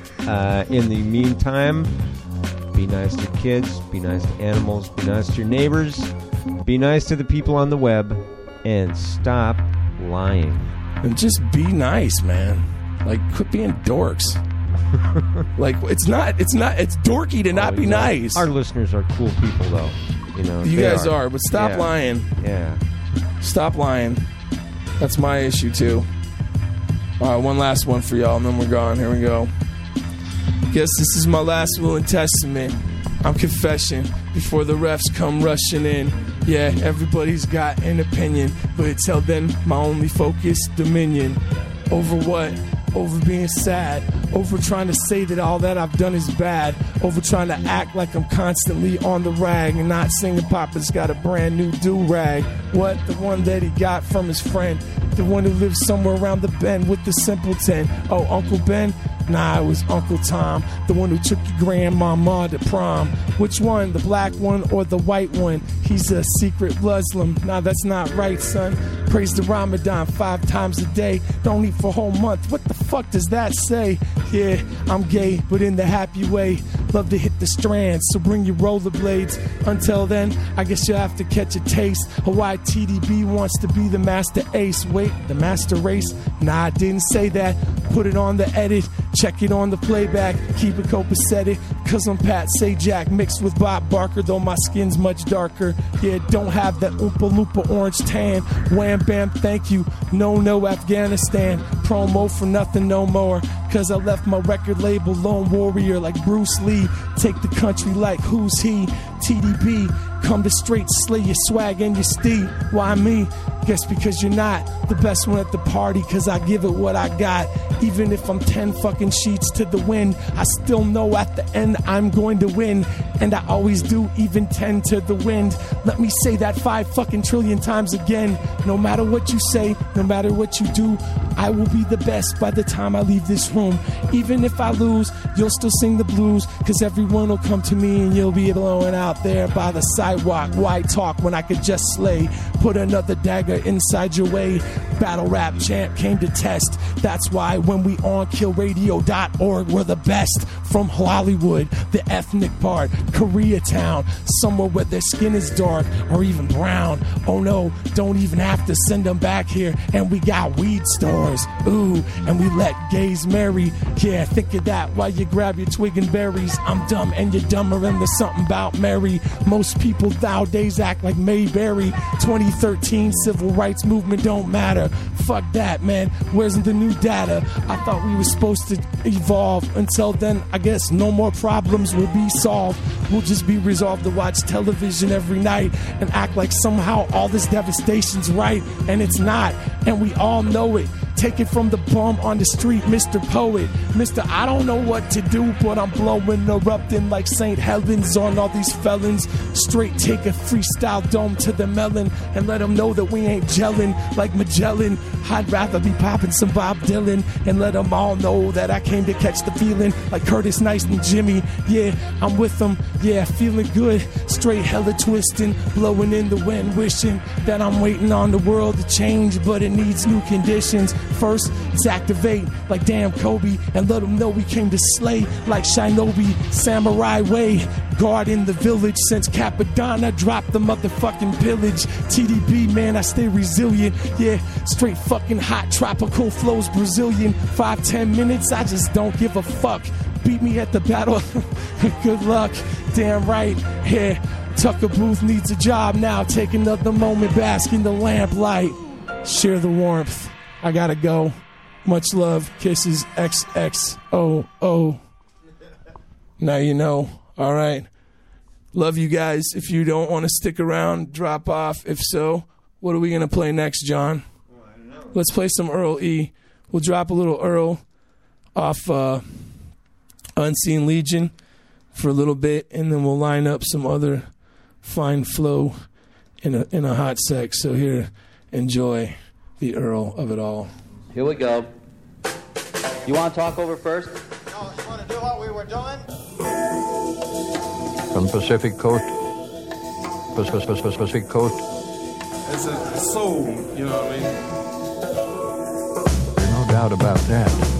In the meantime, be nice to kids, be nice to animals, be nice to your neighbors, be nice to the people on the web, and stop lying. And just be nice, man. Like, quit being dorks. Like, it's dorky to not be nice. Our listeners are cool people, though. You know, you guys are, but stop lying. Yeah. Stop lying. That's my issue, too. All right, one last one for y'all, and then we're gone. Here we go. Guess this is my last will and testament. I'm confessing before the refs come rushing in. Yeah, everybody's got an opinion, but until then, my only focus, dominion. Over what? Over being sad. Over trying to say that all that I've done is bad. Over trying to act like I'm constantly on the rag and not singing Papa's got a brand new do-rag. What? The one that he got from his friend. The one who lives somewhere around the bend with the simpleton. Oh, Uncle Ben? Nah, it was Uncle Tom, the one who took your grandmama to prom. Which one, the black one or the white one? He's a secret Muslim. Nah, that's not right, son. Praise the Ramadan 5 times a day. Don't eat for a whole month. What the fuck does that say? Yeah, I'm gay, but in the happy way. Love to hit the strands, so bring your rollerblades. Until then, I guess you'll have to catch a taste of why TDB wants to be the master ace. Wait, the master race? Nah, I didn't say that. Put it on the edit. Check it on the playback, keep it copacetic, cause I'm Pat Sajak mixed with Bob Barker, though my skin's much darker. Yeah, don't have that Oompa Loompa orange tan. Wham bam, thank you. No Afghanistan. Promo for nothing no more. Cause I left my record label Lone Warrior like Bruce Lee. Take the country like who's he? TDB. Come to straight slay your swag and your steed. Why me? Guess because you're not the best one at the party, cause I give it what I got. Even if I'm 10 fucking sheets to the wind, I still know at the end I'm going to win. And I always do, even 10 to the wind. Let me say that 5 fucking trillion times again. No matter what you say, no matter what you do, I will be the best by the time I leave this room. Even if I lose, you'll still sing the blues, cause everyone will come to me and you'll be blowing out there by the sidewalk. Why talk when I could just slay? Put another dagger inside your way. Battle rap champ came to test. That's why when we on killradio.org, we're the best. From Hollywood, the ethnic part, Koreatown, somewhere where their skin is dark or even brown. Oh no, don't even have to send them back here. And we got weed stores, ooh, and we let gays marry. Yeah, think of that while you grab your twig and berries. I'm dumb and you're dumber, and there's something about Mary. Most people nowadays act like Mayberry. 2013 civil rights movement don't matter. matter. Fuck that, man. Where's the new data? I thought we were supposed to evolve. Until then, I guess no more problems will be solved. We'll just be resolved to watch television every night and act like somehow all this devastation's right, and it's not, and we all know it. Take it from the bum on the street, Mr. Poet. Mr. I don't know what to do, but I'm blowing, erupting like St. Helens on all these felons. Straight take a freestyle dome to the melon and let them know that we ain't gelling like Magellan. I'd rather be popping some Bob Dylan and let them all know that I came to catch the feeling like Curtis Nice and Jimmy. Yeah, I'm with them. Yeah, feeling good. Straight hella twisting, blowing in the wind, wishing that I'm waiting on the world to change, but it needs new conditions. First, let's activate like damn Kobe and let them know we came to slay like Shinobi, Samurai Way. Guard in the village since Capadonna dropped the motherfucking pillage. TDB, man, I stay resilient. Yeah, straight fucking hot tropical flows Brazilian. 5-10 minutes, I just don't give a fuck. Beat me at the battle. Good luck. Damn right. Yeah, Tucker Booth needs a job now. Take another moment, bask in the lamplight. Share the warmth. I gotta go. Much love. Kisses. XXOO. Now you know. All right. Love you guys. If you don't want to stick around, drop off. If so, what are we going to play next, John? Oh, I don't know. Let's play some Earl E. We'll drop a little Earl off Unseen Legion for a little bit, and then we'll line up some other fine flow in a hot sec. So here, enjoy the Earl of it all. Here we go. You want to talk over first? No, you want to do what we were doing? From Pacific Coast. Pacific Coast. It's a soul, you know what I mean? There's no doubt about that.